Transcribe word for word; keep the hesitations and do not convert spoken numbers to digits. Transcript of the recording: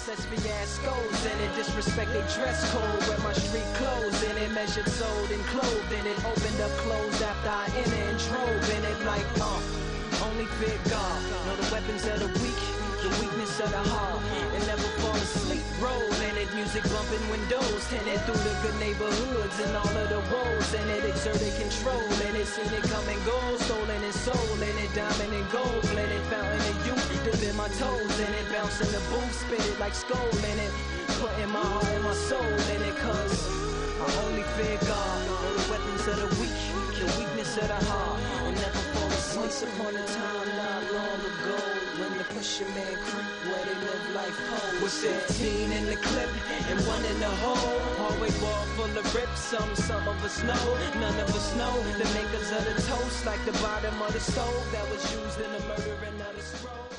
such fiascos in it. Disrespect they dress code, wear my street clothes in it. Measured, sold, and clothed in it. Opened up closed after I entered and drove in it like, uh, only fear God. Know the weapons of the weak, the weakness of the heart, and never fall asleep. Roll in it, music bumping windows tinted through the good neighborhoods and all of the woes in it. Exerted control in it, seen it come and go, stolen and soul in it, diamond and gold blended, fountain of youth, dipping my toes in it, bouncing the booth, spit it like skull in it, putting my heart and my soul in it, cause I only fear God. Know the weapons of the weak, the weakness of the heart, and never fall asleep. Once upon a time, not long ago, when the pusher man creep where they live life home. Was fifteen in the clip and one in the hole. Hallway wall full of rips, some, some of us know, none of us know. The makers of the toast, like the bottom of the stove that was used in the murdering of the scroll.